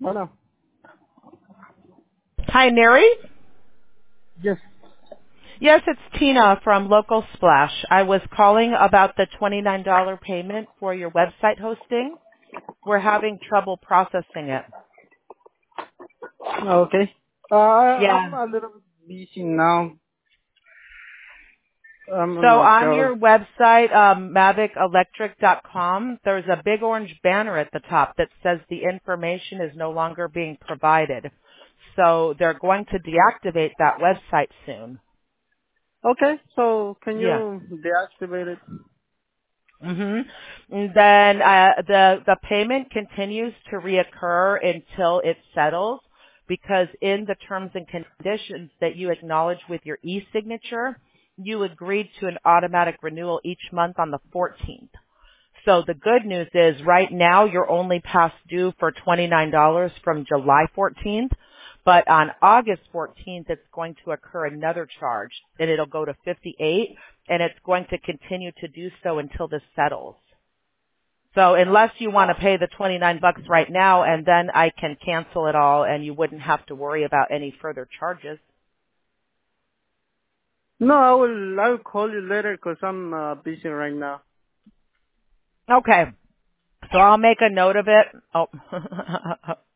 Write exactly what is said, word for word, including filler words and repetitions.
Bueno, Hi, Neri? yes. Yes, it's Tina from Local Splash. I was calling about the twenty-nine dollars payment for your website hosting. We're having trouble processing it. Okay. Uh, I, I'm Yeah. a little bit busy now. I'm So on my on job. your website, um, mavic electric dot com, there's a big orange banner at the top that says the information is no longer being provided. So they're going to deactivate that website soon. Okay, so can Yeah. you deactivate it? hmm And then uh, the the payment continues to reoccur until it settles, because in the terms and conditions that you acknowledge with your e-signature, you agreed to an automatic renewal each month on the fourteenth. So the good news is right now you're only past due for twenty-nine dollars from July fourteenth, but on August fourteenth it's going to occur another charge, and it'll go to fifty-eight, and it's going to continue to do so until this settles. So unless you want to pay the twenty-nine bucks right now, and then I can cancel it all and you wouldn't have to worry about any further charges. No, I will. I will call you later 'cause I'm uh, busy right now. Okay. So I'll make a note of it. Oh.